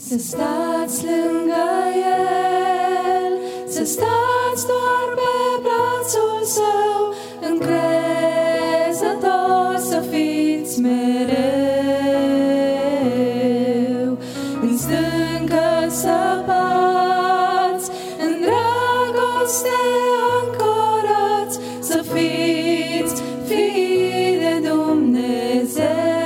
Să stați lângă El, să stați doar pe brațul Său, încrezător să fiți mereu. În stâncă săpați, în dragoste ancorați, să fiți fii de Dumnezeu.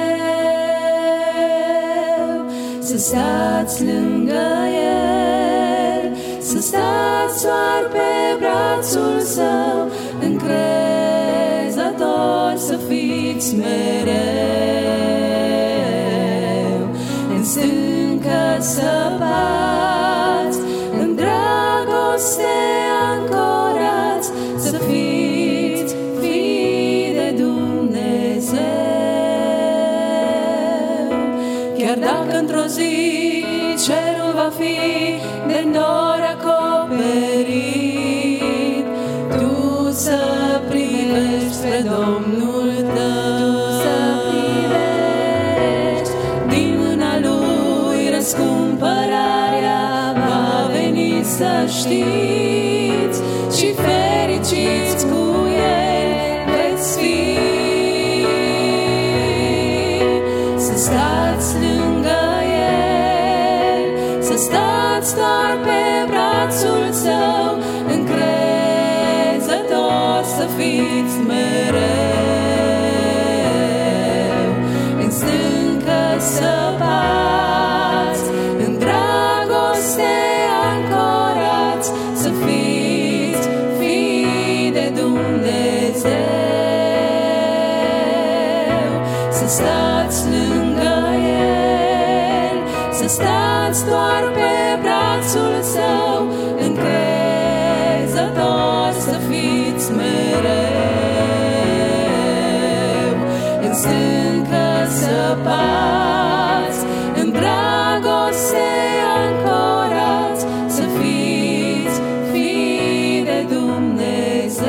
Să stați lângă El, să stați doar pe brațul Său, încrezător să fiți mereu. În stâncă săpați, în dragoste ancorați, să fiți fii de Dumnezeu. Chiar dacă într-o zi cerul va fi de nori acoperit, tu să privești spre Domnul tău, să privești din mâna Lui răscumpărarea va veni, să știți, și fericiți cu El veți fi. Să stați lângă El, să stați doar pe brațul Său, încrezător să fiți mereu. În stâncă săpați, în dragoste ancorați, să fiți fii de Dumnezeu. Să stați lângă El, să stați doar pe brațul Său, încrezător să fiți mereu. În stâncă săpați, în dragoste ancorați, să fiți fii de Dumnezeu.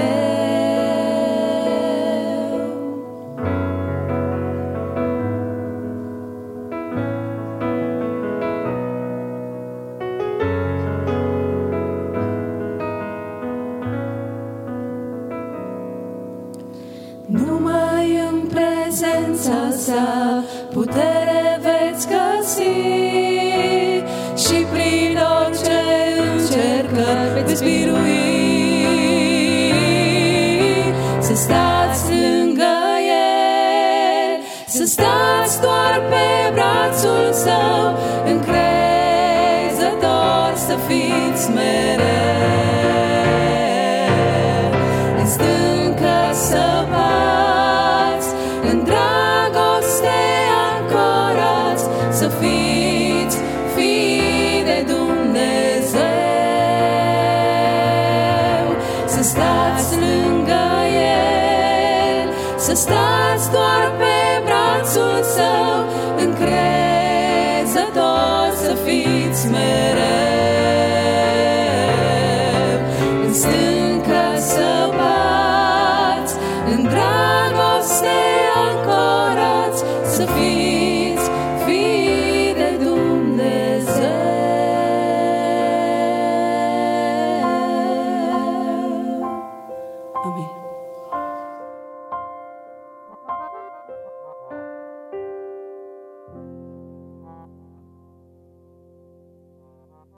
Numai în prezența Sa putere veți găsi, și prin orice încercări veți birui. Să stați lângă El, să stați doar pe brațul Său, încrezător să fiți mereu. În stâncă săpați, în dragoste ancorați, să fiți fii de Dumnezeu. Să stați lângă El, să stați doar pe brațul Său, încrezător să fiți mereu. În stâncă săpați, în dragoste ancorați, să fiți